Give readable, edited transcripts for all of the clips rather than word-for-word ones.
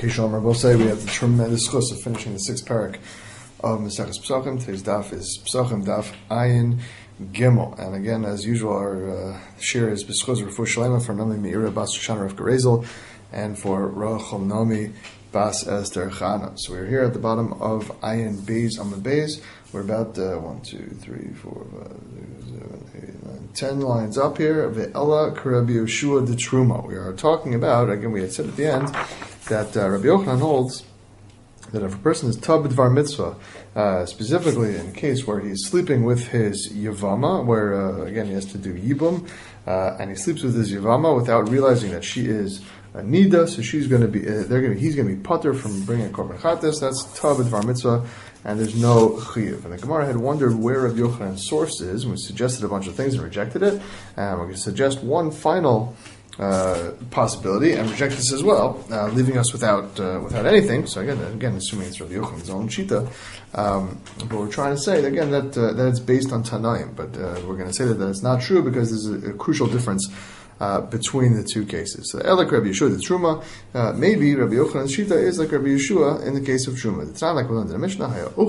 Shalom Rabosai, we have the tremendous chus of finishing the sixth parak of Maseches Pesachim. Today's daf is Pesachim daf Ayin Gimel. And again, as usual, our shir is B'schus Refuah Shalema for Nami Meira Bas Shoshana Rav Gerezel and for Rachel Nami Bas Esther Chana. So we're here at the bottom of Ayin Beis Amud Beis. We're about 1, 2, 3, 4, 5, 6, 7, 8, 9, 10 lines up here. Ve'ela Rabbi Yehoshua de Truma. We are talking about, again, we had said at the end, that Rabbi Yochanan holds that if a person is tab b'dvar mitzvah, specifically in a case where he's sleeping with his yavama, where again he has to do yibum, and he sleeps with his yavama without realizing that she is a nida, so he's going to be pater from bringing a korban chatas. That's tab b'dvar mitzvah, and there's no chiyuv. And the Gemara had wondered where Rabbi Yochanan's source is, and we suggested a bunch of things and rejected it. And we're going to suggest one final possibility and reject this as well, leaving us without anything. So again, assuming it's Rabbi Yochanan's own shita, but we're trying to say again that it's based on Tanaim. But we're going to say that it's not true because there's a crucial difference between the two cases. So, like Rabbi Yehoshua, the Truma, maybe Rabbi Yochanan's shita is like Rabbi Yehoshua in the case of Truma. It's not like we learned in the Mishnah.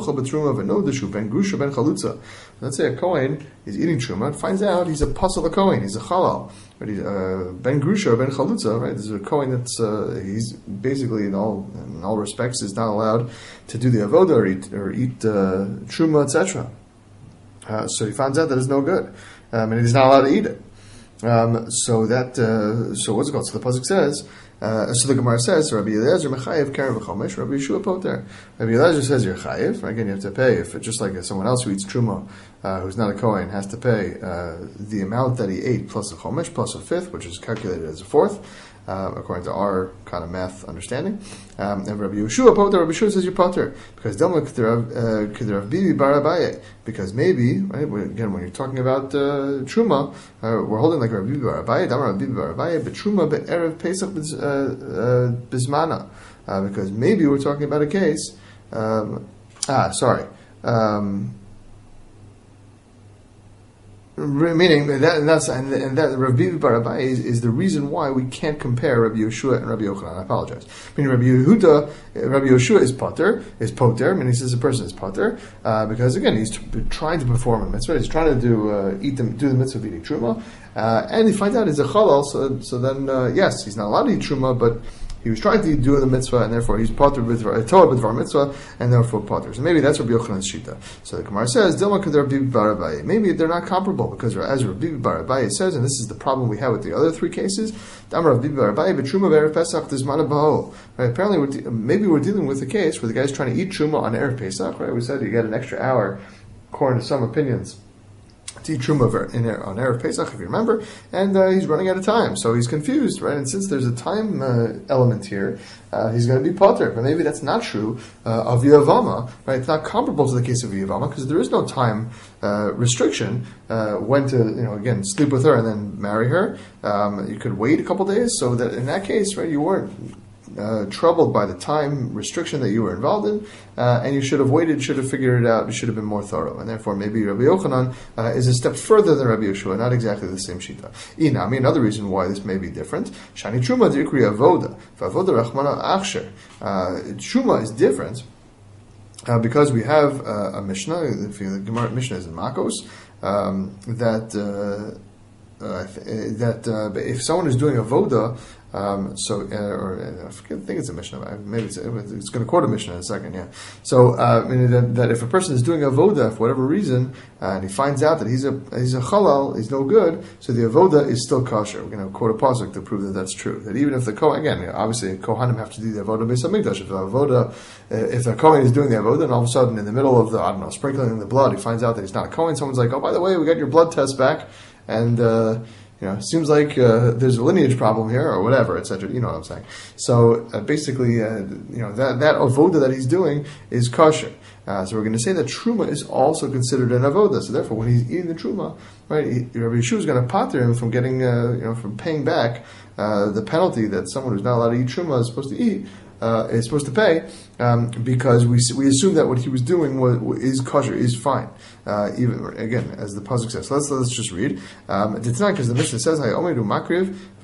Let's say a Kohen is eating Truma and finds out he's a pasal Kohen, he's a halal. Ben Grusha, Ben Chalutza, right? This is a Kohen that's he's basically in all respects is not allowed to do the avoda or eat Truma, etc. So he finds out that it's no good, and he's not allowed to eat it. So what's it called? So the pasuk says, so the Gemara says, Rabbi Eliezer mechayev keren v'chomesh, Rabbi Yehoshua poter. Rabbi Eliezer says you're chayev. Again, you have to pay if just like someone else who eats truma, who's not a kohen, has to pay the amount that he ate plus a chomesh plus a fifth, which is calculated as a fourth, according to our kind of math understanding. And Rabbi Yehoshua poter. Rabbi Yehoshua says you're poter because Delma k'derav Bibi bar Abaye. Because maybe, right, again, when you're talking about truma, we're holding like Rabbi Bibi bar Abaye, Damar Rabbi Bibi bar Abaye, but truma be'erev Pesach bismana. Because maybe we're talking about a case. Meaning that Rabbi Bibi bar Abaye is the reason why we can't compare Rabbi Yehoshua and Rabbi Yochanan. I apologize. Meaning Rabbi Yehoshua is poter, meaning he says the person is poter, because again he's trying to perform a mitzvah. He's trying to do the mitzvah of eating truma, and he finds out he's a halal. So then yes, he's not allowed to eat truma, but he was trying to do the mitzvah, and therefore he's poter b'dvar mitzvah, and therefore poter. So maybe that's Rabbi Yochanan's shita. So the Gemara says, Dilma k'der Rabbi bar Abaye. Maybe they're not comparable because as Rabbi bar Abaye says, and this is the problem we have with the other three cases, Damar Rabbi bar Abaye b'truma v'erev Pesach d'zmana b'ho. Right? Apparently, maybe we're dealing with a case where the guy's trying to eat truma on erev Pesach. Right? We said you get an extra hour, according to some opinions, to eat truma on erev Pesach, if you remember, and he's running out of time, so he's confused, right? And since there's a time element here, he's going to be poter. But maybe that's not true of Yavama, right? It's not comparable to the case of Yavama because there is no time restriction when to, again, sleep with her and then marry her. You could wait a couple days, so that in that case, right, you weren't troubled by the time restriction that you were involved in, and you should have waited, should have figured it out, you should have been more thorough. And therefore, maybe Rabbi Yochanan is a step further than Rabbi Yehoshua, not exactly the same shita. Inami, another reason why this may be different, Shani Truma Dirkri Avoda, Vavoda Rachmana Achsher. Truma is different because we have a Mishnah, the Gemara Mishnah is in Makos, that if someone is doing avoda, I think it's a Mishnah. Maybe it's going to quote a Mishnah in a second. Yeah. So that if a person is doing avoda for whatever reason, and he finds out that he's a halal, he's no good, so the avoda is still kosher. We're going to quote a pasuk to prove that that's true. That even if the kohen, again, obviously kohanim have to do the avoda based on mikdash. If the kohen is doing the avoda, and all of a sudden in the middle of the sprinkling the blood, he finds out that he's not a kohen. Someone's like, oh, by the way, we got your blood test back, and seems like there's a lineage problem here, or whatever, etc. You know what I'm saying. So basically, that avoda that he's doing is kosher. So we're going to say that truma is also considered an avoda. So therefore, when he's eating the truma, right, Rabbi Yehoshua is going to pater him from getting, from paying back the penalty that someone who's not allowed to eat truma is supposed to eat. Is supposed to pay because we assume that what he was doing is kosher, is fine. Even again, as the pasuk says. So let's just read. It's not because the Mishnah says, "I only do makriv."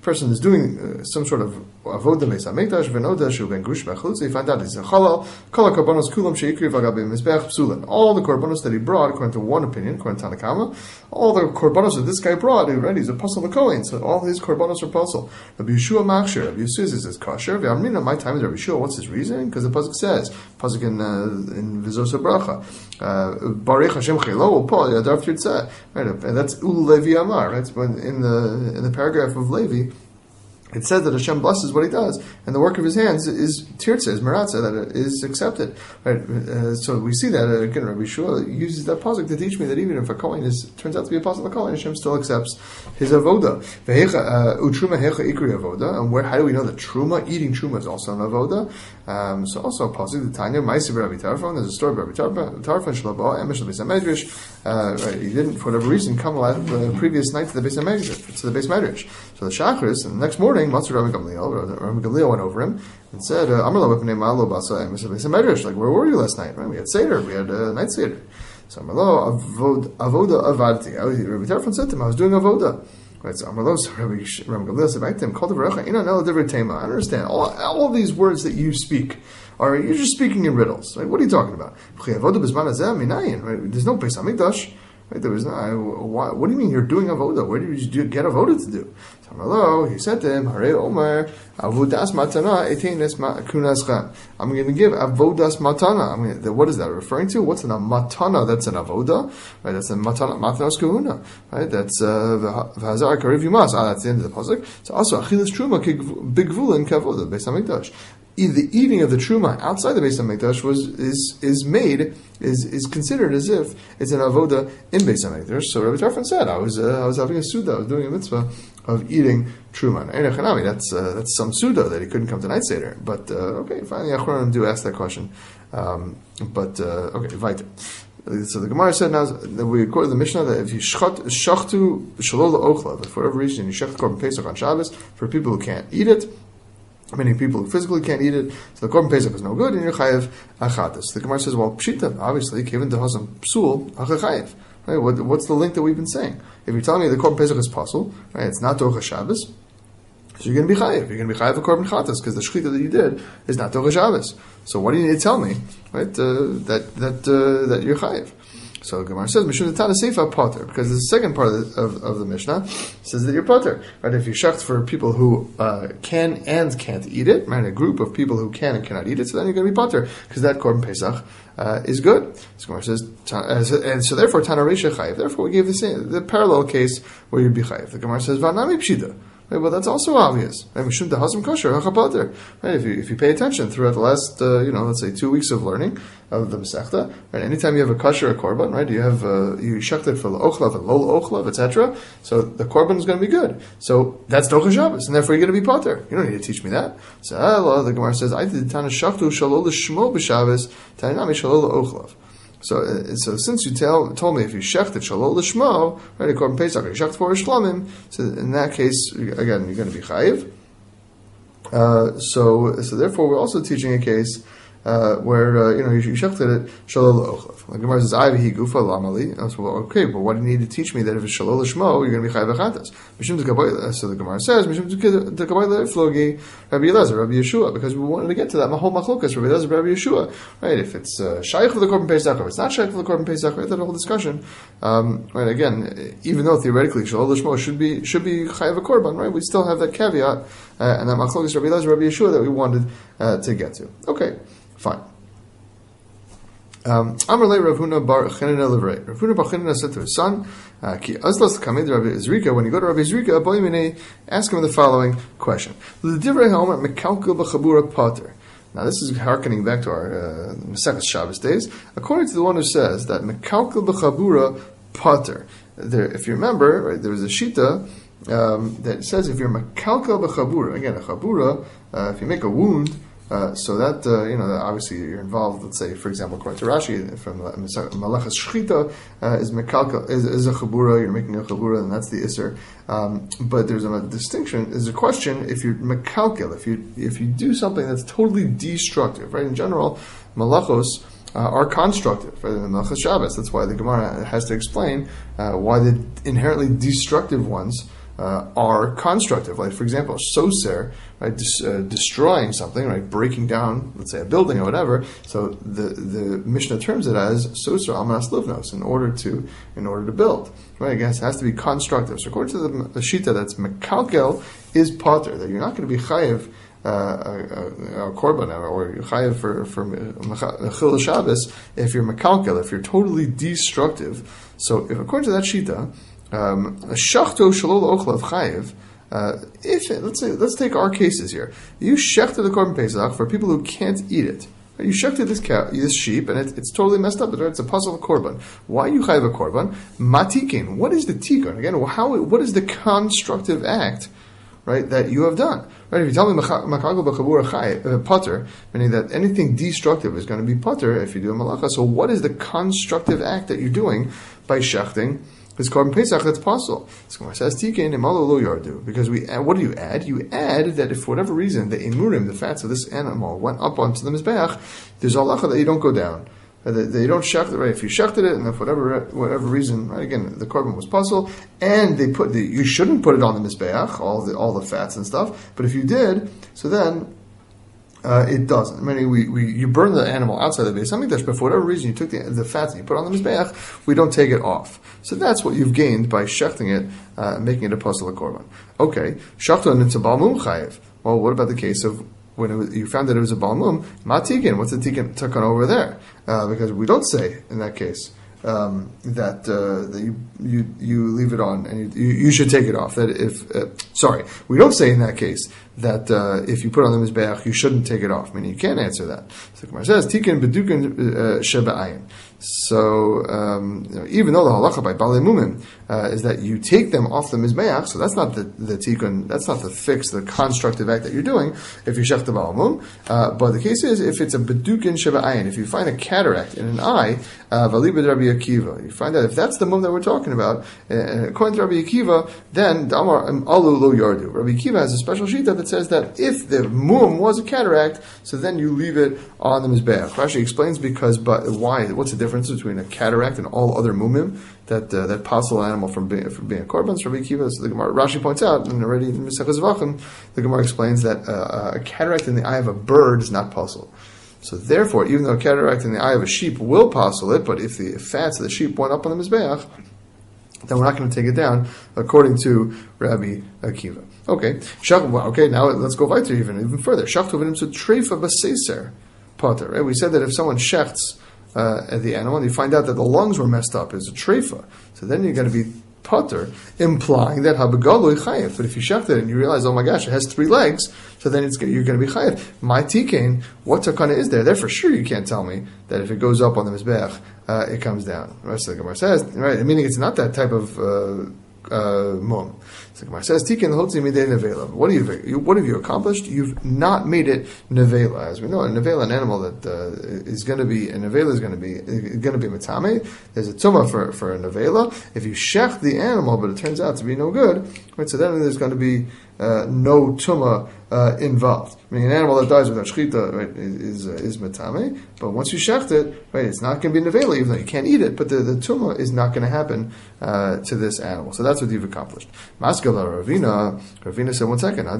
person is doing some sort of avoda beis hamikdash v'noda shu ben gush b'chutz, he found out he's a chalal. Kol korbanos kulam sheikriv agabim mizbeach psulim. All the korbanos that he brought, according to one opinion, according to Tanakama, all the korbanos that this guy brought, he's a pasul l'kohen, so all his korbanos are pasul. Rabbi Yeshua machshir. Rabbi Yeshua says it's kosher. V'amrina, my time is Rabbi Yeshua. What's his reason? Because the pasuk says, pasuk in Vizos Bracha, Baruch Hashem chelo u'pol yadav tirtzeh. Right, and that's Ul Levi Amar. Right, when in the paragraph of Levi, it says that Hashem blesses what he does, and the work of his hands is tirtzeh, is meratza, that it is accepted. Right, so we see that again. Rabbi Yeshua uses that pasuk to teach me that even if a kohen turns out to be a pasuk kohen, Hashem still accepts his avoda. Utruma hecha ikri avoda, and how do we know that truma, eating truma, is also an avoda? So also a pasuk, the Tanya Ma'aseh Rabbi Tarfon. There's a story about Rabbi Tarfon Shalabo Emesh Beis Hamedrash. He didn't, for whatever reason, come the previous night to the Beis Hamedrash, to the Beis Medrash. So the Shachris, and the next morning, Matzur Rabbi Gamliel went over him and said, like, where were you last night? Right? We had Seder, we had night Seder. So Amarlo, avoda avarti. Rabbi Tarfon said to him, I was doing avoda. Right, so Amarlo, Rabbi Gamliel said back to him, Kol Devarecha, Ina Nela Divrei Tema. I understand. All these words that you speak, you're just speaking in riddles. Right? What are you talking about? Right? There's no Beis Hamikdash. Right, there was no. What do you mean you're doing avoda? Where did you get avoda to do? So hello, he said to him, Hare Omer, avodas matana etenes kunaschem. I'm going to give avodas matana. What is that referring to? What's a matana? That's an avoda, right? That's a matana matanos kahuna, right? That's v'hazar kariv yumas. That's the end of the pasuk. So also achilas truma bigvulin kavoda beis hamikdash. The eating of the truma outside the Beis Hamikdash is considered as if it's an avoda in Beis Hamikdash. So Rabbi Tarfon said, I was having a suda, I was doing a mitzvah of eating truma. That's some suda that he couldn't come to night seder. But okay, finally Achronim do ask that question. Okay, weiter. So the Gemara said now that we quote the Mishnah that if you shachtu shalol la'ochla, if for whatever reason you shecht korban pesach on Shabbos for people who can't eat it, many people who physically can't eat it, so the korban pesach is no good, and you're chayev achatas. The Gemara says, well, pshita, obviously, given the hasam psul, achayev. Right? What's the link that we've been saying? If you're telling me the korban pesach is pasul, right, it's not Torah Shabbos, so you're going to be chayev. You're going to be chayev a korban chatas because the shechita that you did is not Torah Shabbos. So what do you need to tell me, right? That you're chayev. So the Gemara says, Mishum Tana Seifa Potter, because the second part of the Mishnah says that you're Potter. Right? If you shecht for people who can and can't eat it, right? A group of people who can and cannot eat it, so then you're going to be Potter, because that Korban Pesach is good. So Gemara says, and so therefore Tana Reisha Chayiv. Therefore we gave the parallel case where you'd be Chayiv. The Gemara says, Vanami Pshida. Right, well, that's also obvious. Right? If you pay attention throughout the last, let's say 2 weeks of learning of the Masechta, right? Anytime you have a kasher, a korban, right? You have you shechted for the ochlav and lo ochlav, etc. So the korban is going to be good. So that's Docha Shabbos, and therefore you're going to be potter. You don't need to teach me that. So the Gemara says, "I did tana shachtu shalol l'shmo b'Shabbos, tanami shalol ochlav." So since you told me if you shechted shalol l'shmo, right, according to Pesach, you shecht for shlamim, so in that case, again, you're going to be chayiv. So therefore, we're also teaching a case where you shechted it shalol l'ochlav. Like Gemara says, "Ayvi gufa lamali." Okay, but what do you need to teach me that if it's shalol l'shmo, you're going to be chayiv achatas? So the Gemara says, "Mishum d'kabayla flogi Rabbi Elazar, Rabbi Yeshua," because we wanted to get to that whole machlokas Rabbi Elazar, Rabbi Yeshua, right? If it's shaykh for the korban pesach, or it's not shaykh for the korban pesach, right? That whole discussion, right? Again, even though theoretically shalol l'shmo should be chayiv a korban, right? We still have that caveat and that machlokas Rabbi Elazar, Rabbi Yeshua that we wanted to get to. Okay. Fine. Amrlei Rav Huna bar Chanina Levrei. Rav Huna bar Chanina said to his son, "Ki azlas kamid Rabbi Zrika." When you go to Rabbi Zrika, ask him the following question: L'divrei haomer mekalkel b'chabura pater. Now this is hearkening back to our Masechus Shabbos days. According to the one who says that mekalkel b'chabura pater, if you remember, right, there was a shita that says if you're mekalkel b'chabura, again a chabura, if you make a wound. So that obviously you're involved. Let's say, for example, according to Rashi from Malachas Shchita is mekalka is a chabura. You're making a chabura, and that's the iser. But there's a distinction. There's a question if you're mekalkel, if you do something that's totally destructive. Right? In general, malachos are constructive. Right? In the Malachas Shabbos, that's why the Gemara has to explain why the inherently destructive ones are constructive. Like, for example, soser, right, destroying something, right, breaking down, let's say, a building or whatever. So the Mishnah terms it as soser almanas livnos, in order to build. Right, I guess it has to be constructive. So according to the Shita, that's mekalkel is potter, that you're not going to be chayiv a korban or chayiv for chil Shabbos if you're mekalkel, if you're totally destructive. So if according to that Shita, shachto shalol ochlav chayiv. Let's take our cases here. You shechted the korban pesach for people who can't eat it. You shechted this sheep, and it's totally messed up. It's a puzzle of korban. Why you chayiv a korban? Matikin. What is the tikkun? Again, what is the constructive act, right, that you have done? Right? If you tell me makago b'chabura potter, meaning that anything destructive is going to be potter if you do a malacha. So what is the constructive act that you're doing by shechting this korban pesach that's possible? So Gemara says tikin imalo lo yardu, because what do you add? You add that if for whatever reason the imurim, the fats of this animal, went up onto the mizbeach, there's a halacha that you don't go down. That you don't shecht it, right? If you shechted it, and if whatever reason, right? Again, the korban was puzzle, and they you shouldn't put it on the mizbeach, all the fats and stuff. But if you did, so then it doesn't. I mean, you burn the animal outside the Beis Hamikdash, but for whatever reason you took the fats and you put it on the mizbeach, we don't take it off. So that's what you've gained by shechting it, making it a puzzle of korban. Okay, shachton it's a balmum chayiv. Well, what about the case of when you found that it was a balmum? Matikin, what's the tikkun taken over there? Because we don't say in that case that you leave it on and you should take it off. That we don't say in that case that if you put it on the mizbeach you shouldn't take it off. Meaning you can't answer that. So the Gemara says tikkun bedukin sheba'ayin. So even though the halacha by balei mumim is that you take them off the mizbeach, so that's not the tikkun, that's not the fix, the constructive act that you're doing if you shech the balei mum. But the case is if it's a bedukin sheba'ayin, if you find a cataract in an eye, valibed Rabbi Akiva, you find out if that's the mum that we're talking about, according to Rabbi Akiva, then Damar alu lo yardu. Rabbi Akiva has a special shita that says that if the mum was a cataract, so then you leave it on the mizbeach. Rashi explains why. What's the difference between a cataract and all other mumim that puzzle an animal from being a korban? So Rabbi Akiva, so the Gemara, Rashi points out, and already in Mesechus Zvachim, the Gemara explains that a cataract in the eye of a bird is not puzzle. So therefore, even though a cataract in the eye of a sheep will puzzle it, but if the fats of the sheep went up on the mizbeach, then we're not going to take it down, according to Rabbi Akiva. Okay, now let's go weiter even further. Shachtov to treifa b'seiser potter. Right? We said that if someone shechts at the animal and you find out that the lungs were messed up, it's a treifa. So then you're going to be potter, implying that habagaloi chayev. But if you shecht it and you realize, oh my gosh, it has 3 legs, so then you're going to be chayev. My tikain, what takana is there? There for sure you can't tell me that if it goes up on the mizbeach, it comes down. The rest of the Gemara says, right, meaning it's not that type of mum. So the Gemara says, tikin hotzi midei nevela. What have you accomplished? You've not made it nevela. As we know, a nevela, an animal that is going to be, a nevela is going to be matame. There's a tumah for a nevela. If you shech the animal, but it turns out to be no good, right, so then there's going to be no tumah involved. I mean, an animal that dies without shechita, right, is matame, but once you shecht it, right, it's not going to be nevela, even though you can't eat it, but the tumah is not going to happen to this animal. So that's what you've accomplished. Ravina said, 1 second,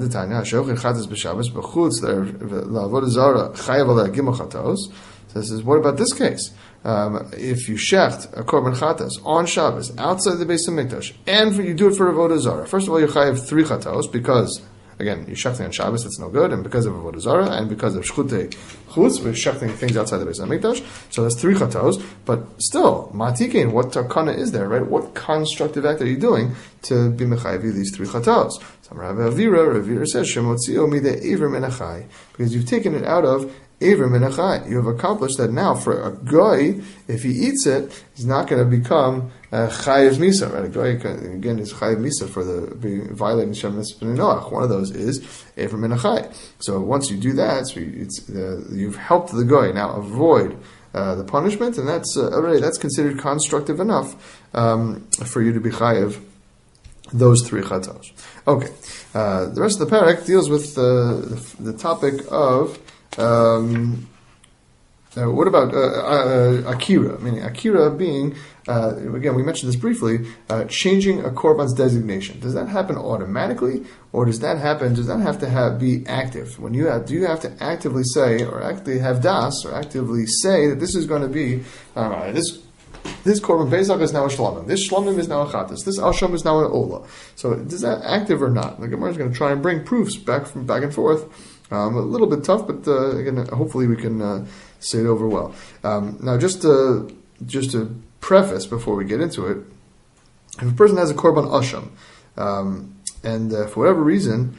so this is, what about this case? If you shecht a korban chatas on Shabbos outside the Beis Hamikdash, and you do it for avodah zarah, first of all you chayav 3 chatos because, again, you're shechting on Shabbos, that's no good, and because of avodah zarah, and because of shchutei chutz, we're shechting things outside the Beis Hamikdash, so that's 3 chatos, but still, matikein, what takana is there, right? What constructive act are you doing to be mechayiv these 3 chatos? So Rabbi Avira says, shemotzio midei iver menachai, because you've taken it out of Aver Menachai. You have accomplished that now for a goy, if he eats it, he's not going to become chayiv misa. Right? A goy, again, is chayiv misa for violating Shem Mitzvah Noach. One of those is Aver Menachai. So once you do that, you've helped the goy now avoid the punishment, and that's considered constructive enough for you to be chayiv those 3 chatos. Okay, the rest of the parak deals with the topic of What about akira? Meaning akira being, again, we mentioned this briefly, changing a korban's designation. Does that happen automatically, or does that have to be active? Do you have to actively say, or actively have das, or actively say that this is going to be this korban pesach is now a shlamim. This shlamim is now a chatas. This asham is now an ola. So is that active or not? The Gemara is going to try and bring proofs back and forth. A little bit tough, but again, hopefully we can say it over well. Now, just to preface before we get into it, if a person has a korban asham, and for whatever reason,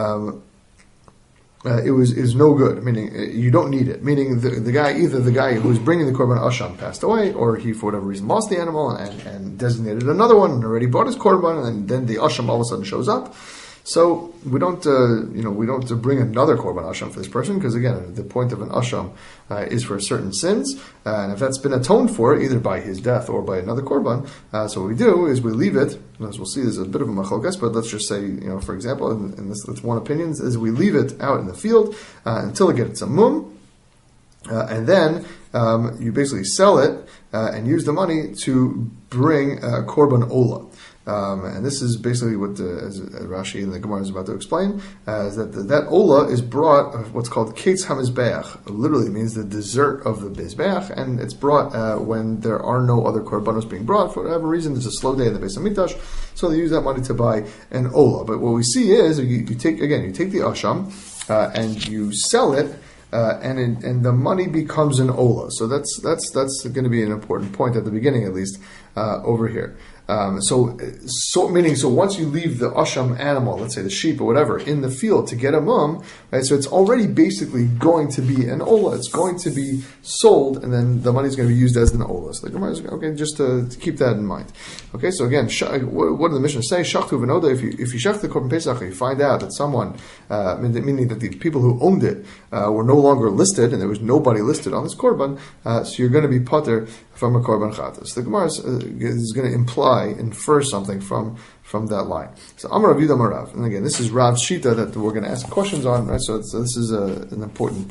it is no good, meaning you don't need it. Meaning the guy who was bringing the korban asham passed away, or he for whatever reason lost the animal and designated another one and already bought his korban, and then the asham all of a sudden shows up. So we don't bring another korban asham for this person, because again, the point of an asham is for certain sins, and if that's been atoned for either by his death or by another korban, so what we do is we leave it. As we'll see, there's a bit of a machlokes, but let's just say, for example, in this, that's one opinion, is we leave it out in the field until it gets a mum, and then you basically sell it and use the money to bring korban ola. And this is basically what as Rashi and the Gemara is about to explain, is that ola is brought of what's called ketz hamizbeach. Literally means the dessert of the mizbeach, and it's brought when there are no other korbanos being brought. For whatever reason, there's a slow day in the Beis Hamikdash, so they use that money to buy an ola. But what we see is you take the asham and you sell it. And the money becomes an ola. So that's going to be an important point at the beginning, at least over here. So once you leave the asham animal, let's say the sheep or whatever, in the field to get a mum, right? So it's already basically going to be an ola. It's going to be sold, and then the money is going to be used as an ola. So the Gemara is okay, just to keep that in mind. Okay, so again, what did the Mishnah say? Shachtu v'noda. If you shach the korban pesach, you find out that someone, meaning that the people who owned it were no longer listed, and there was nobody listed on this korban, so you're going to be pater from a korban chatas. The Gemara is going to infer something from that line. So Amar Rav Yudah Marav, and again, this is Rav's shita that we're going to ask questions on, right? So this is an important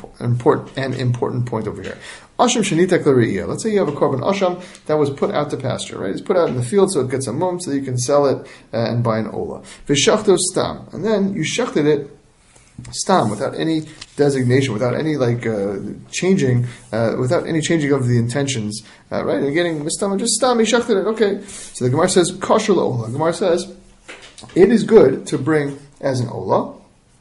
point over here. Asham shenita klariya. Let's say you have a korban asham that was put out to pasture, right? It's put out in the field so it gets a mum, so you can sell it and buy an ola. V'shachto stam, and then you shechted it stam, without any designation, without any changing, without any changing of the intentions, right? And getting stam, just stam, he shechted it. Okay, so the Gemara says kosher ola. The Gemara says it is good to bring as an ola.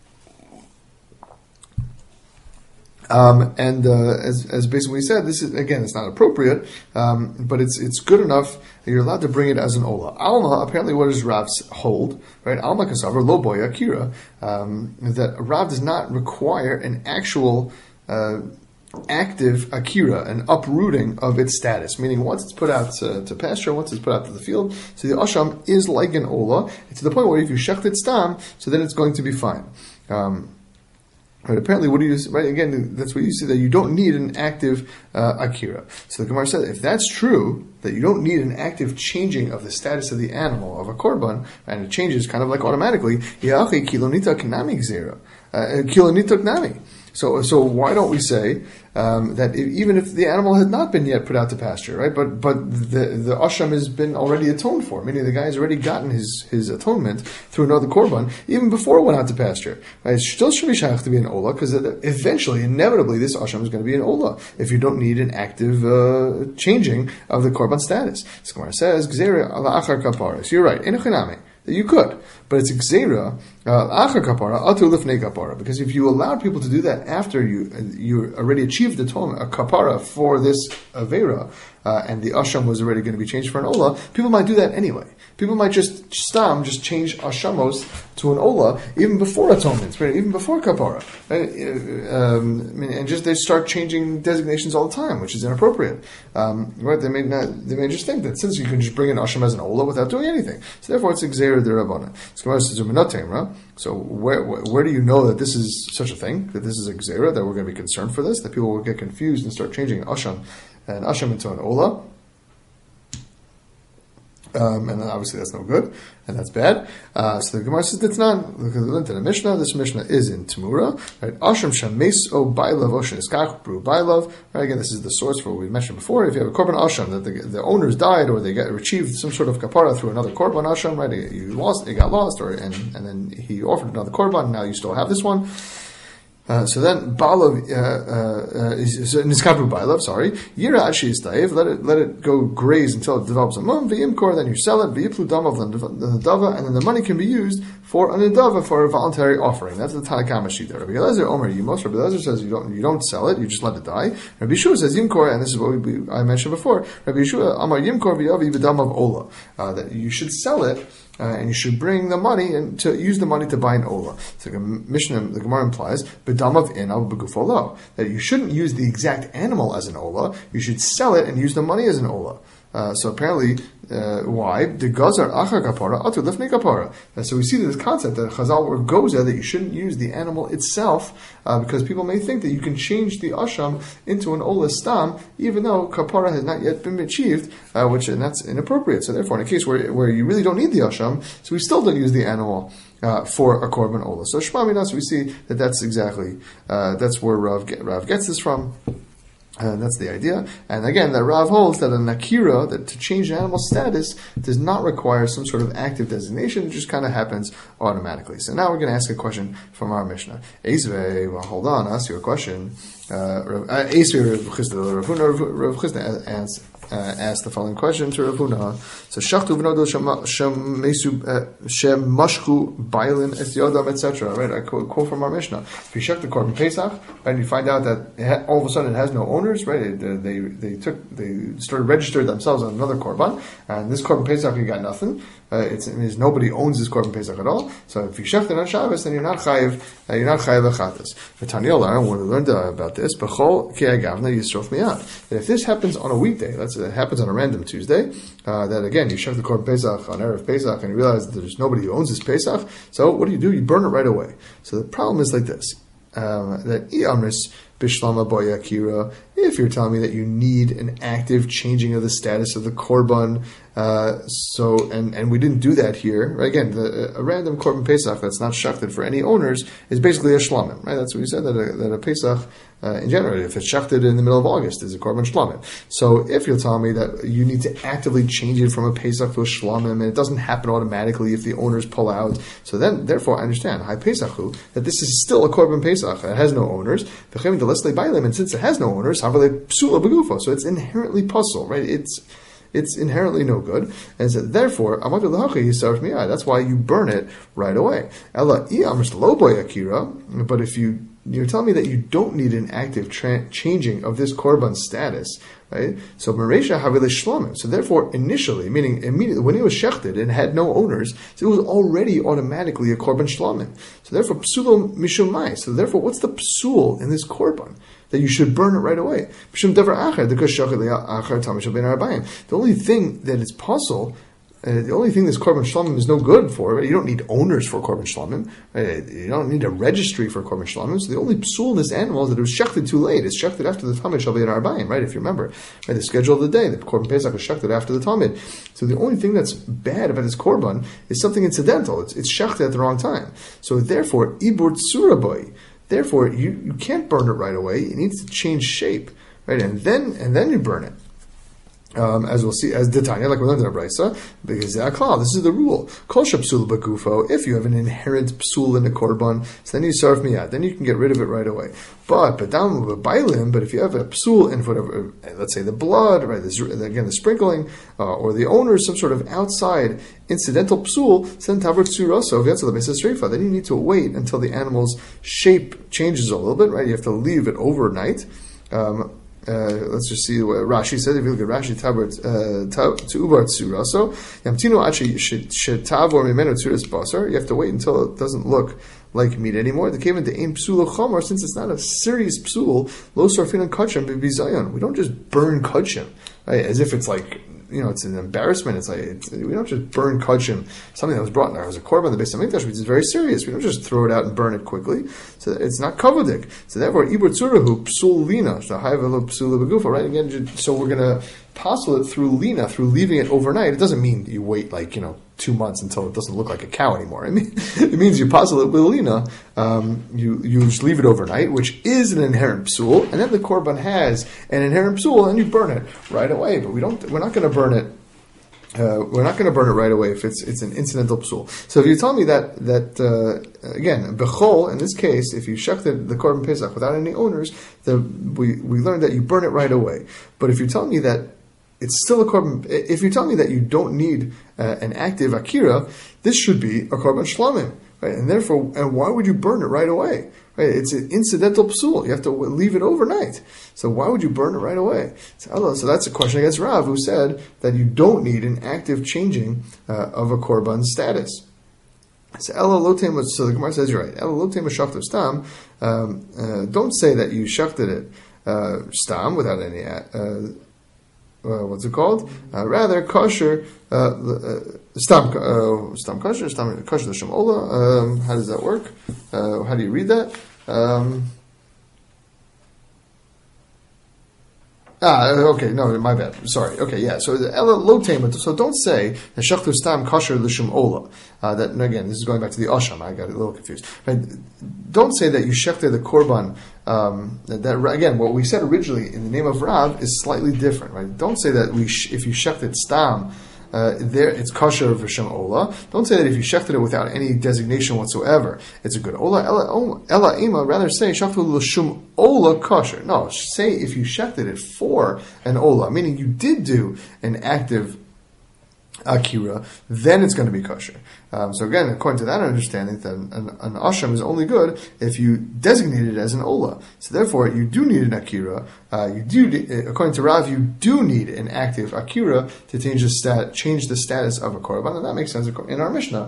As basically said, this is, again, it's not appropriate, but it's good enough that you're allowed to bring it as an ola. Alma, apparently what does Rav hold, right? Alma kasavar lo boy akira, that Rav does not require an actual, active akira, an uprooting of its status, meaning once it's put out to pasture, once it's put out to the field, so the asham is like an ola, to the point where if you shecht it stam, so then it's going to be fine. Right, apparently, what do you? Right, again, that's what you see, that you don't need an active akira. So the Gemara says, if that's true, that you don't need an active changing of the status of the animal of a korban, and it changes kind of like automatically. Yachi kilonita knami gzera, kilonita knami. So why don't we say that even if the animal had not been yet put out to pasture, right? But the asham has been already atoned for, meaning the guy has already gotten his atonement through another korban even before it went out to pasture. Right? It still should be shaykh to be an ola, because eventually, inevitably, this asham is going to be an ola if you don't need an active changing of the korban status. The Gemara says gzera ala achar kapara. So you're right, enochinami. That you could, but it's gzeira achar kapara atu lifnei kapara, because if you allowed people to do that after you already achieved the atonement, a kapara for this avera, and the asham was already going to be changed for an ola, people might do that anyway. People might just change ashamos to an ola even before atonement, right? Even before kapara, right? And just they start changing designations all the time, which is inappropriate, right? They may just think that since you can just bring an asham as an ola without doing anything, so therefore it's gzeira derabbanan. So where do you know that this is such a thing, that this is a gzeira, that we're going to be concerned for this, that people will get confused and start changing an asham into an ola? And obviously that's no good, and that's bad. So the Gemara says it's not. Because we learned in the Mishnah, this Mishnah is in Tamura. Right? Ashram shames o bailav oshin iskach bru bailav. Right? Again, this is the source for what we mentioned before. If you have a korban ashram that the owners died or they achieved some sort of kapara through another korban ashram, right? It got lost, and then he offered another korban. Now you still have this one. So then, Balav Niskabru Balav, sorry, Yira Ashi Istaiv, let it go graze until it develops a mum, V'imkor, then you sell it, V'yiplu Damav, then the Dava, and then the money can be used for an Dava for a voluntary offering. That's the Tanakama Shita. Rabbi Elazar Omer Yimos, Rabbi Elazar says you don't sell it, you just let it die. Rabbi Yeshua says Yimkor, and this is what I mentioned before. Rabbi Yeshua Amar Yimkor V'yavi V'damav Ola, that you should sell it. And you should bring the money and to use the money to buy an ola. So the Mishnah, the Gemara implies, "B'damav inal b'gufolo," that you shouldn't use the exact animal as an ola. You should sell it and use the money as an ola. So apparently, why? The gazar achar kapara atu lifnei kapara. So we see this concept that Chazal were goza, that you shouldn't use the animal itself, because people may think that you can change the asham into an ola stam, even though kapara has not yet been achieved, and that's inappropriate. So therefore, in a case where you really don't need the asham, so we still don't use the animal for a korban ola. So Shema Minas, we see that that's exactly that's where Rav gets this from. And that's the idea. And again, that Rav holds that a nakira, that to change an animal's status, does not require some sort of active designation. It just kind of happens automatically. So now we're going to ask a question from our Mishnah. Eisvei, well, hold on, I'll ask you a question. Eisvei Rav Chisda asked the following question to Rav Huna. So Shachtu v'nodo shem mashchu bailin es yodam, etc. Right, I quote from our Mishnah. If you check the korban Pesach, right, and you find out that all of a sudden it has no owners, right? They started registered themselves on another korban, and this korban Pesach you got nothing. It means nobody owns this korban Pesach at all. So if you shech it on Shabbos, then you're not chayiv lechatas. For Taniola, when we learned about this, b'chol ki'agavna yisrof miyad. That if this happens on a weekday, it happens on a random Tuesday, that again you shech the korban Pesach on Erev Pesach, and you realize that there's nobody who owns this Pesach. So what do? You burn it right away. So the problem is like this: that i'amris bishlama boya kira. If you're telling me that you need an active changing of the status of the korban, and we didn't do that here. Right? Again, a random korban Pesach that's not shachted for any owners is basically a shlamim. Right? That's what we said, that a Pesach in general, if it's shachted in the middle of August, is a korban shlamim. So if you're telling me that you need to actively change it from a Pesach to a shlamim, and it doesn't happen automatically if the owners pull out, so then therefore I understand Hai Pesachu, that this is still a korban Pesach. It has no owners. And since it has no owners, so it's inherently puzzle, right? It's inherently no good, and so therefore, that's why you burn it right away. But if you're telling me that you don't need an active changing of this korban status, right? So Maresha Havile Shlomim. So therefore, initially, meaning immediately, when it was shechted and had no owners, so it was already automatically a korban Shlomim. So therefore, Psulo Mishumai. So therefore, what's the psul in this korban? That you should burn it right away. The only thing that is puzzle, the only thing this korban shlamim is no good for, right? You don't need owners for korban shlamim, right? You don't need a registry for korban shlamim. So the only psul in this animal is that it was shechted too late. It's shechted after the tamid shall be in arbaim, right? If you remember, right? The schedule of the day, the korban pesach is shechted after the tamid. So the only thing that's bad about this korban is something incidental. It's shechted at the wrong time. So therefore, ibur tsuraboy. Therefore, you can't burn it right away. It needs to change shape, right? And then you burn it. As we'll see, as Detanya, like we learned in Abraisa, because this is the rule. Kol psul bagufo. If you have an inherent psul in the korban, so then you serve miyad. Then you can get rid of it right away. But if you have a psul in whatever, let's say the blood, right? Again, the sprinkling, or the owner, some sort of outside incidental psul, then you need to wait until the animal's shape changes a little bit, right? You have to leave it overnight. Let's just see what Rashi says. If you look at Rashi, Ubar Tsuraso, Yamtino Achi Shetavor Mimeno Tsuras Basar, you have to wait until it doesn't look like meat anymore. The came into Aim Psulo Chomer, since it's not a serious psul, Lo Sorfin and Kachim Bizayon. We don't just burn Kachim, right? As if it's like, it's an embarrassment. It's like we don't just burn kachim, something that was brought as a korban the Beis Hamikdash, which is very serious. We don't just throw it out and burn it quickly. So it's not kavodik. So therefore, ibur tzurahu psul lina, psul begufa. Right again. So we're going to passel it through lina, through leaving it overnight. It doesn't mean you wait 2 months until it doesn't look like a cow anymore. I mean, it means you passel it with lina. You just leave it overnight, which is an inherent psul, and then the korban has an inherent psul, and you burn it right away. But we're not going to burn it. We're not going to burn it right away if it's an incidental psul. So if you tell me that again, bechol in this case, if you shechted the korban pesach without any owners, we learned that you burn it right away. But if you tell me that it's still a korban, if you tell me that you don't need an active akira, this should be a korban shlamim, right? And therefore, why would you burn it right away? Right? It's an incidental psul. You have to leave it overnight. So why would you burn it right away? So that's a question against Rav, who said that you don't need an active changing of a korban status. So the Gemara says you're right. Stam. Don't say that you shafted it stam without any. What's it called? Rather, kosher, stam kosher, kosher l'shem ola. How does that work? How do you read that? Okay, no, my bad. Sorry. Okay, yeah. So ela lo tema. So don't say the shachtu stam kosher l'shem ola. That again, this is going back to the asham. I got a little confused. Right? Don't say that you shechted the korban. That again, what we said originally in the name of Rav is slightly different. Right? Don't say that if you shechted stam. There it's kosher v'shem ola. Don't say that if you shechted it without any designation whatsoever, it's a good ola. Ela ima, rather say shechted l'shum ola kosher. No, say if you shechted it for an ola, meaning you did do an active akira, then it's going to be kosher. So again, according to that understanding, that an asham is only good if you designate it as an ola. So therefore, you do need an akira. According to Rav, you do need an active akira to change the status of a korban, and that makes sense in our Mishnah,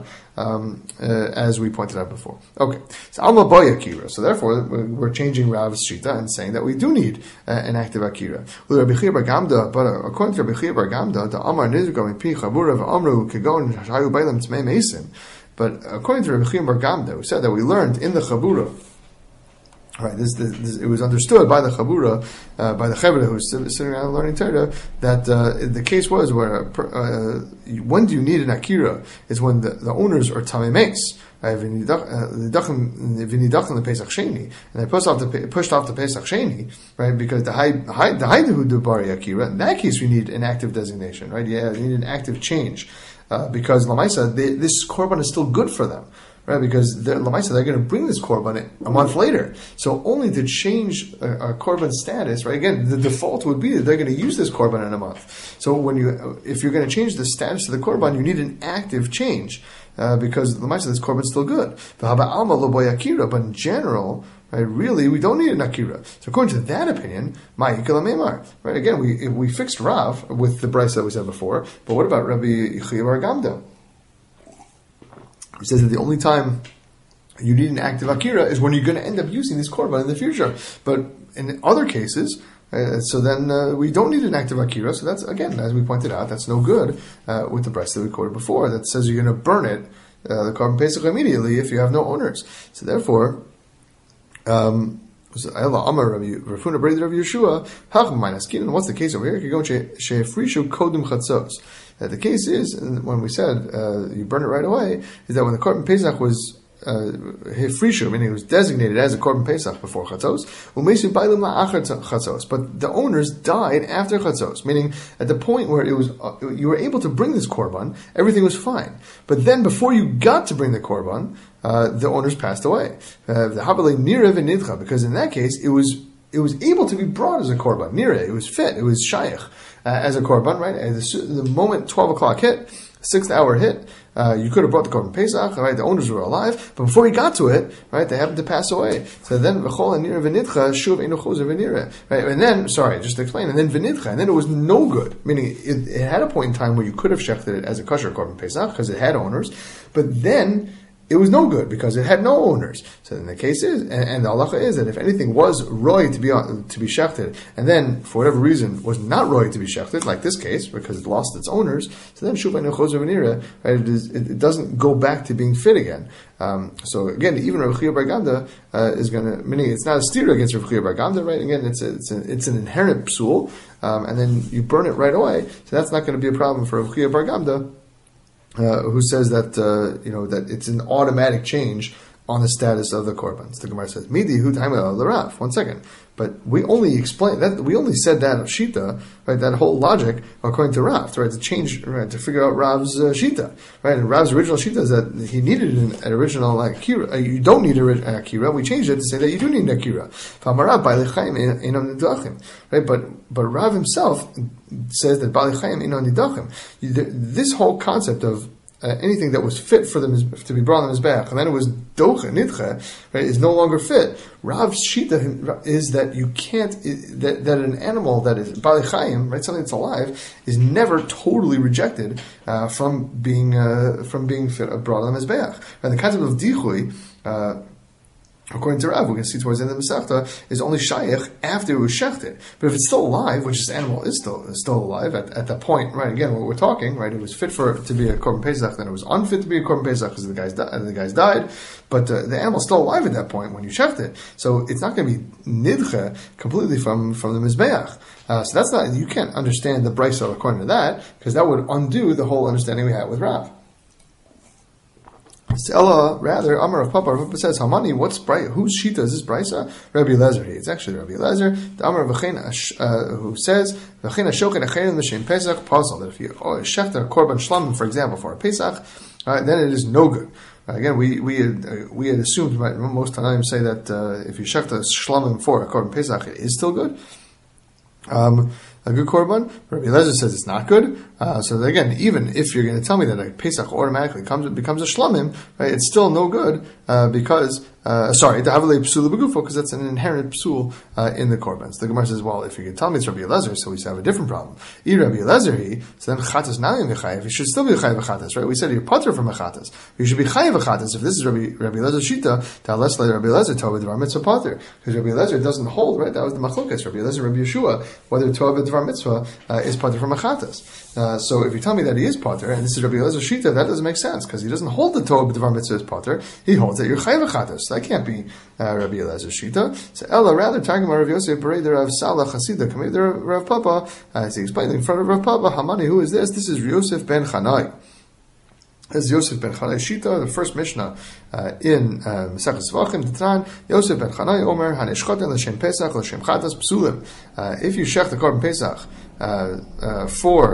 as we pointed out before. Okay, so alma boy akira. So therefore, we're changing Rav's shita and saying that we do need an active akira. But according to Rabbi Chia bar Gamda, the Amar nizga mi pi chabura v'amru kegon shayu bailam tmei mesim. But according to Rabbi Chia bar Gamda, who said that we learned in the chabura. Right, this it was understood by the Chabura, by the Chevra who was sitting around learning Torah, that the case was where when do you need an akira is when the owners are tamei meis, v'nidachim the Pesach Sheni, and they pushed off the Pesach Sheni, right? Because the haidehu dubari akira. In that case, we need an active designation, right? Yeah, you need an active change because lamaisa this korban is still good for them. Right, because they're going to bring this korban a month later. So only to change a korban status, right? Again, the default would be that they're going to use this korban in a month. So if you're going to change the status of the korban, you need an active change because this korban is still good. But in general, right, really, we don't need an akira. So according to that opinion, right? Again, we fixed Rav with the brisa that we said before. But what about Rabbi Chia bar Gamda? He says that the only time you need an active akira is when you're going to end up using this korban in the future. But in other cases, so then we don't need an active akira. So that's, again, as we pointed out, that's no good with the brisa that we quoted before that says you're going to burn it, the korban pesach immediately if you have no owners. So therefore, what's the case over here? That the case is, when we said you burn it right away, is that when the korban pesach was hifrishu, meaning it was designated as a korban pesach before chatzos, but the owners died after chatzos, meaning at the point where it was you were able to bring this korban, everything was fine. But then before you got to bring the korban, the owners passed away. Because in that case, it was able to be brought as a korban. Nira, it was fit, it was shaykh as a korban, right? And the moment 12 o'clock hit, 6th hour hit, you could have brought the korban pesach, right? The owners were alive, but before he got to it, right, they happened to pass away. So then v'chol nira v'nidcha shuv einu chozer v'nira, right? And then, sorry, just to explain, and then v'nidcha, and then it was no good, meaning it had a point in time where you could have shechted it as a kosher korban pesach because it had owners, but then it was no good because it had no owners. So then the case is, and the halacha is that if anything was roy to be shechted, and then for whatever reason was not roy to be shechted, like this case because it lost its owners, so then shuvay nechozer v'nira, right? It doesn't go back to being fit again. So again, even Rav Chiya bar Gamda is going to, meaning it's not a steer against Rav Chiya bar Gamda, right? Again, it's an inherent psul, and then you burn it right away. So that's not going to be a problem for Rav Chiya bar Gamda. Who says that that it's an automatic change on the status of the korbans. The Gemara says, "Midi hu ta'amel l'Rav." 1 second, but we only explained that. We only said that of Shita, right? That whole logic according to Rav, right? To change, right? To figure out Rav's Shita, right? And Rav's original Shita is that he needed an original akira. You don't need an akira. We changed it to say that you do need an akira. Right? But Rav himself says that Bali Chaim inon nidachim. This whole concept of anything that was fit for them to be brought on his back, and then it was doche, nidche, right, is no longer fit. Rav's shita is that you can't, that an animal that is bali chayim, right, something that's alive, is never totally rejected from being fit, brought on his back. And the concept of dichui, according to Rav, we can see towards the end of the Masechta, is only shayach after it was shechted. But if it's still alive, which this animal is still alive at that point, right? Again, what we're talking, right? It was fit to be a korban pesach, then it was unfit to be a korban pesach because the guys died. But the animal's still alive at that point when you shecht it, so it's not going to be nidche completely from the mizbeach. So that's not, you can't understand the brisa according to that because that would undo the whole understanding we had with Rav. Ella, rather, Amar of Papa says, Hamani, whose shita is this brisa? Rabbi Elazar. It's actually Rabbi Elazar. The Amar of who says, V'chein hashochet achein l'shem pesach pasal. That if you shecht a korban shlamim, for example, for a pesach, then it is no good. Again, we had assumed, right, most times say that if you shecht a shlamim for a korban pesach, it is still good. A good korban. Rabbi Elazar says it's not good. So that again, even if you're going to tell me that a Pesach automatically becomes a shlamim, right, it's still no good because that's an inherent psul in the korbans. The Gemara says, well, if you can tell me it's Rabbi Elazar, so we have a different problem. Rabbi Elazar, so then chatas na'im v'chayev. You should still be chayev v'chatas, right? We said you're potter from a chatas. You should be chayev v'chatas. If this is Rabbi Elazar's shita, ta'ales like Rabbi Elazar tov v'dvar mitzvah potter, because Rabbi Elazar doesn't hold, right? That was the machlokas. Rabbi Elazar, Rabbi Yeshua, whether tov v'dvar mitzvah is potter from a chatas. So if you tell me that he is potter, and this is Rabbi Elazar's shita, that doesn't make sense because he doesn't hold the Torah b'dvar mitzvah as potter. He holds that you're chayev v'chatas. So that can't be Rabbi Elazar's shita. So Ella, rather talking about Rav Yosef, Berei Rav Salah Chasida, come here, Rav Papa, as he explained in front of Rav Papa, Hamani, who is this? This is Yosef ben Chanai. This is Yosef ben Chanai shita, the first Mishnah in Maseches Zvachim, Tatan, Yosef ben Chanai Omer, Haneshchoten l'shem Pesach l'shem Chatas Psulim. If you shech the korban Pesach a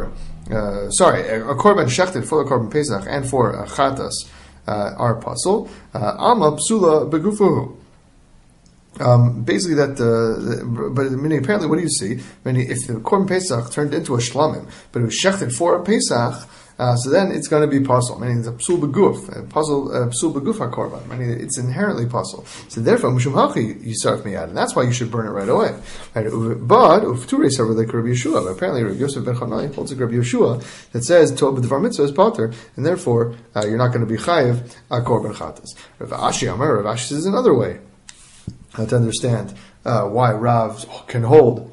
korban shechted for the korban Pesach and for a chatas are puzzle. Alma psula begufuhu. Basically, but meaning apparently, what do you see? Meaning, if the korban Pesach turned into a shlamim, but it was shechted for a Pesach, so then it's going to be puzzle. Meaning, it's a psul beguf, psul beguf hakorban. Meaning, it's inherently puzzle. So therefore, mushum hachi yisarf miyad, and that's why you should burn it right away. Right? But ufturei saver like Rabbi Yeshua. But apparently, Rabbi Yosef ben Chanai holds like Rabbi Yeshua that says tov b'dvar mitzvah is potter, and therefore you're not going to be chayiv korban chatas. Rav Ashi Amar, Rav Ashi says another way to understand why Rav can hold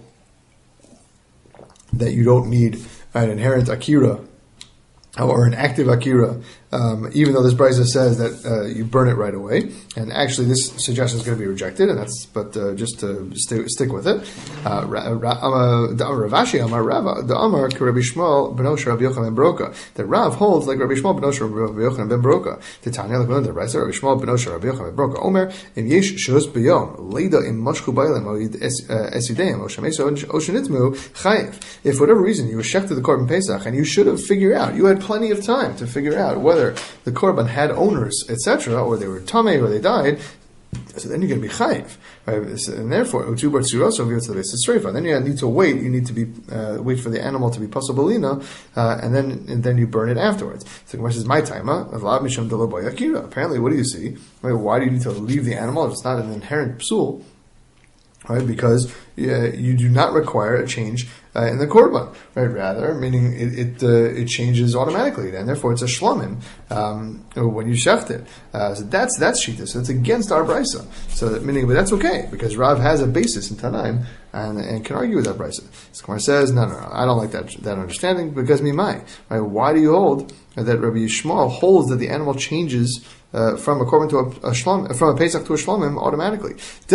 that you don't need an inherent akira or an active akira, even though this brisa says that you burn it right away, and actually this suggestion is going to be rejected, and just to stick with it. Ravashi Amar Rava, the Amar Rabbi Shmuel ben Osher Rabbi Yochanan ben Broka, that Rav holds like Rabbi Shmuel ben Osher Rabbi Yochanan ben Broka. The Tanya like the brisa Rabbi Shmuel ben Osher Rabbi Yochanan ben Broka. Omer im yesh shus b'yom leida im mashchu b'aylam oid esideim oshameso oshenitmu chayiv. If for whatever reason you were shechted the korban Pesach and you should have figured out, you had plenty of time to figure out whether the korban had owners, etc., or they were tamei, or they died, so then you're going to be chayiv, right? And therefore, utubar tzuroso give it to the base of then you need to wait. You need to be wait for the animal to be pasobelina, and then you burn it afterwards. So the Gemara says, "My taima avlav mishum delo boyakira." Apparently, what do you see? Why do you need to leave the animal if it's not an inherent psul? right? Because you do not require a change in the korban, right? Rather, meaning it changes automatically, and therefore it's a shlamim when you shecht it. So that's shita. So it's against our brisa. So meaning, but that's okay because Rav has a basis in Tanaim and can argue with that brisa. So Gemara says, no, I don't like that understanding because mimai, right? Why do you hold that Rabbi Yishmael holds that the animal changes from a korban to a shlam, from a pesach to a shlamim automatically?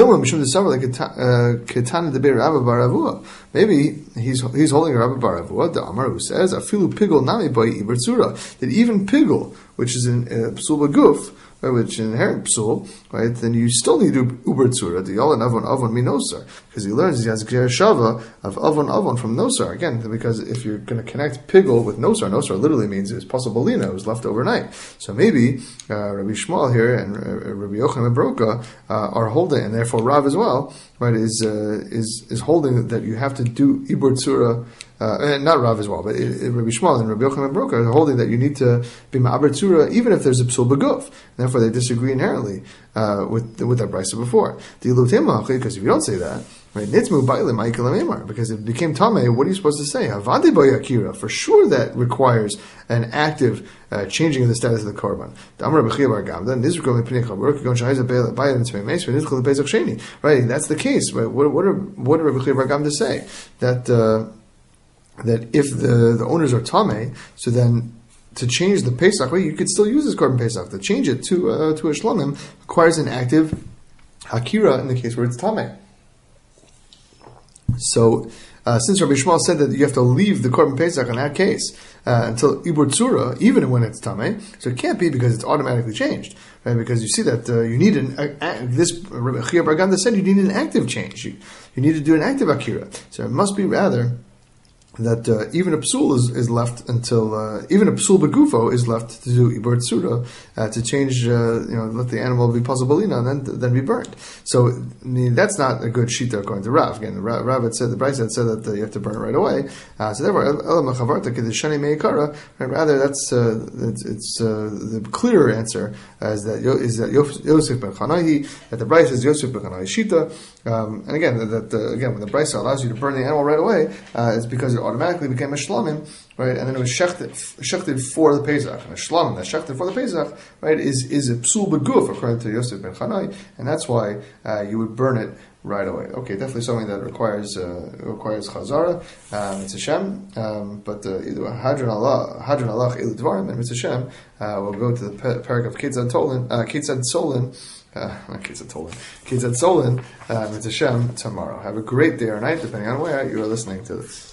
Maybe he's holding Rabbi Bar Avua, the Amar, who says afilu pigul nami by ibertzura, that even pigul, which is in psul baguf, right, which is an inherent psul, right, then you still need to do uber tzura, the yolan avon minosar, because he learns he has gzer shava of avon from nosar. Again, because if you're going to connect pigul with nosar literally means it's possible lina, it was left overnight. So maybe Rabbi Shmuel here and Rabbi Yochanan and Broka are holding, and therefore Rav as well, right, is holding that you have to do ibur tzura. Not Rav as well, but Rabbi Shmuel and Rabbi Yochanan and Broka are holding that you need to be ma'aber tzura even if there's a psul beguf. Therefore, they disagree inherently with that brisa before. Because if you don't say that, right, nitzmu ba'ilim ma'ikal amemar, because it became tamei, what are you supposed to say? Havadi ba'yakira, for sure that requires an active changing of the status of the korban. Right, that's the case. Right? What did Rabbi Chiya bar Gamda say? That if the owners are tamei, so then to change the Pesach, well, you could still use this korban Pesach. To change it to a shlamim requires an active hakira in the case where it's tamei. So, since Rabbi Shmuel said that you have to leave the korban Pesach in that case until ibur tzura, even when it's tamei, so it can't be because it's automatically changed, right? Because you see that you need this Rabbi Chiya bar Gamda said you need an active change. You need to do an active akira. So it must be rather that even a psul is left until even a psul begufo is left to do ibur tzura to change, let the animal be pasabolina and then be burned. So that's not a good shita according to Rav. Again, Rav had said, the Brisa had said that you have to burn it right away. So therefore, rather that's it's the clearer answer is that Yosef ben Chanahi, that the Brisa is Yosef ben Chanahi shita. And again, when the Brisa allows you to burn the animal right away, it's because it automatically became a shlamim, right? And then it was shechted for the Pesach. And a shlamim that's shechted for the Pesach, right, is a psul beguf according to Yosef ben Chanai, and that's why you would burn it right away. Okay, definitely something that requires chazara. It's Hashem, but hadron alach ilu dvarim, and it's Hashem. We'll go to the parak of Ketzad Solin. Ketzad Solin, it's Hashem tomorrow. Have a great day or night, depending on where you are listening to this.